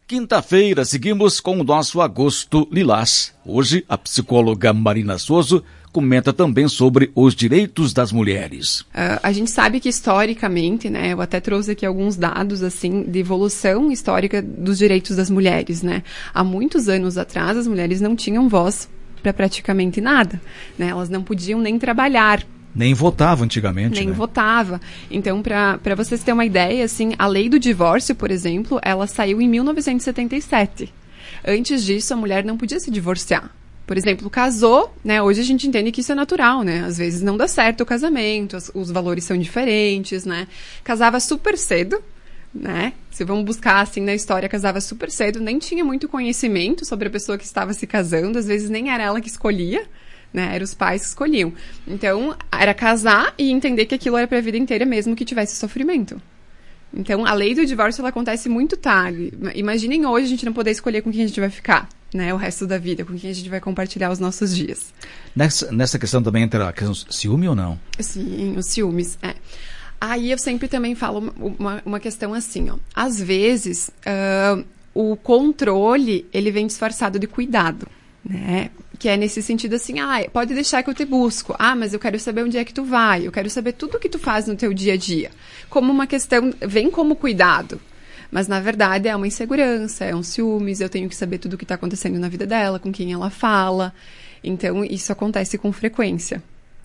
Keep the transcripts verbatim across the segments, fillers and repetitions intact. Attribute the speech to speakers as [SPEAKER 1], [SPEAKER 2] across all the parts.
[SPEAKER 1] Quinta-feira, seguimos com o nosso Agosto Lilás. Hoje, a psicóloga Marina Souza comenta também sobre os direitos das mulheres.
[SPEAKER 2] Uh, a gente sabe que historicamente, né, eu até trouxe aqui alguns dados, assim, de evolução histórica dos direitos das mulheres, né. Há muitos anos atrás, as mulheres não tinham voz para praticamente nada, né, elas não podiam nem trabalhar.
[SPEAKER 1] Nem votava antigamente,
[SPEAKER 2] Nem
[SPEAKER 1] né? votava.
[SPEAKER 2] Então, para vocês terem uma ideia, assim, a lei do divórcio, por exemplo, ela saiu em mil novecentos e setenta e sete. Antes disso, a mulher não podia se divorciar. Por exemplo, casou, né? Hoje a gente entende que isso é natural, né? Às vezes não dá certo o casamento, as, os valores são diferentes, né? Casava super cedo, né? Se vamos buscar, assim, na história, casava super cedo, nem tinha muito conhecimento sobre a pessoa que estava se casando, às vezes nem era ela que escolhia, né? Eram os pais que escolhiam. Então, era casar e entender que aquilo era para a vida inteira, mesmo que tivesse sofrimento. Então, a lei do divórcio, ela acontece muito tarde. Imaginem hoje a gente não poder escolher com quem a gente vai ficar, né? O resto da vida, com quem a gente vai compartilhar os nossos dias.
[SPEAKER 1] Nessa, nessa questão também entra a questão ciúme ou não?
[SPEAKER 2] Sim, os ciúmes, é. Aí eu sempre também falo uma, uma questão assim, ó. Às vezes, uh, o controle, ele vem disfarçado de cuidado, né? Que é nesse sentido assim, ah, pode deixar que eu te busco. Ah, mas eu quero saber onde é que tu vai. Eu quero saber tudo o que tu faz no teu dia a dia. Como uma questão, vem como cuidado. Mas, na verdade, é uma insegurança, é um ciúmes. Eu tenho que saber tudo o que está acontecendo na vida dela, com quem ela fala. Então, isso acontece com frequência.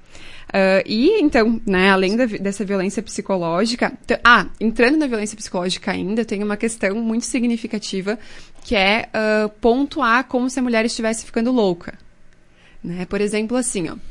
[SPEAKER 2] Uh, e, então, né, além da, dessa violência psicológica... T- ah, entrando na violência psicológica ainda, tem uma questão muito significativa que é uh, pontuar como se a mulher estivesse ficando louca. Né? Por exemplo, assim, ó,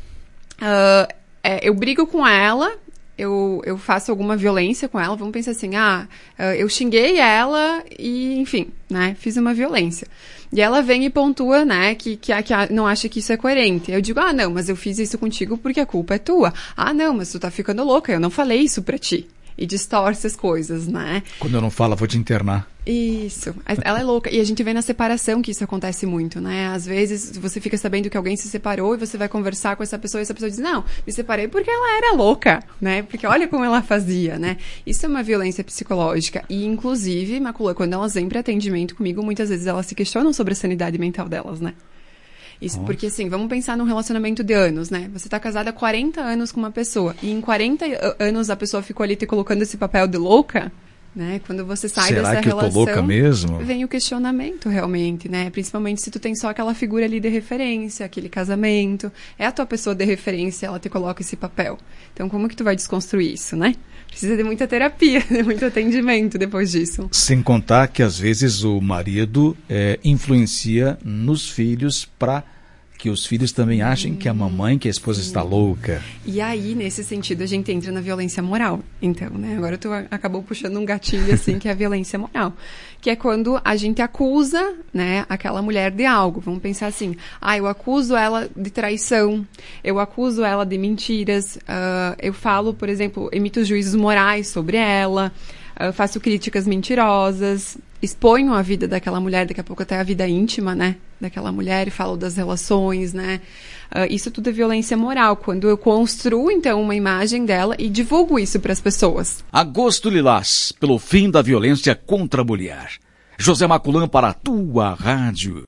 [SPEAKER 2] uh, é, eu brigo com ela, eu, eu faço alguma violência com ela, vamos pensar assim, ah, uh, eu xinguei ela e, enfim, né, fiz uma violência. E ela vem e pontua, né, que, que, que não acha que isso é coerente. Eu digo, ah, não, mas eu fiz isso contigo porque a culpa é tua. Ah, não, mas tu tá ficando louca, eu não falei isso pra ti. E distorce as coisas, né?
[SPEAKER 1] Quando eu não falo, vou te internar.
[SPEAKER 2] Isso. Ela é louca. E a gente vê na separação que isso acontece muito, né? Às vezes você fica sabendo que alguém se separou e você vai conversar com essa pessoa e essa pessoa diz, não, me separei porque ela era louca, né? Porque olha como ela fazia, né? Isso é uma violência psicológica. E, inclusive, Macula, quando elas vêm para atendimento comigo, muitas vezes elas se questionam sobre a sanidade mental delas, né? Isso, porque assim, vamos pensar num relacionamento de anos, né? Você tá casada há quarenta anos com uma pessoa e em quarenta anos a pessoa ficou ali te colocando esse papel de louca, né? Quando você sai
[SPEAKER 1] Será
[SPEAKER 2] dessa
[SPEAKER 1] que
[SPEAKER 2] relação,
[SPEAKER 1] eu tô louca mesmo?
[SPEAKER 2] Vem o questionamento realmente, né? Principalmente se tu tem só aquela figura ali de referência, aquele casamento, é a tua pessoa de referência, ela te coloca esse papel. Então, como que tu vai desconstruir isso, né? Precisa de muita terapia, de muito atendimento depois disso.
[SPEAKER 1] Sem contar que, às vezes, o marido é, influencia nos filhos para que os filhos também achem hum, que a mamãe, que a esposa sim. está louca.
[SPEAKER 2] E aí, nesse sentido, a gente entra na violência moral. Então, né? Agora tu acabou puxando um gatilho, assim, que é a violência moral. Que é quando a gente acusa, né, aquela mulher de algo. Vamos pensar assim, ah, eu acuso ela de traição, eu acuso ela de mentiras, uh, eu falo, por exemplo, emito juízos morais sobre ela, uh, faço críticas mentirosas, exponho a vida daquela mulher, daqui a pouco até a vida íntima, né, daquela mulher, e falo das relações, né. Uh, isso tudo é violência moral, quando eu construo, então, uma imagem dela e divulgo isso para as pessoas.
[SPEAKER 1] Agosto Lilás, pelo fim da violência contra a mulher. José Maculã para a tua rádio.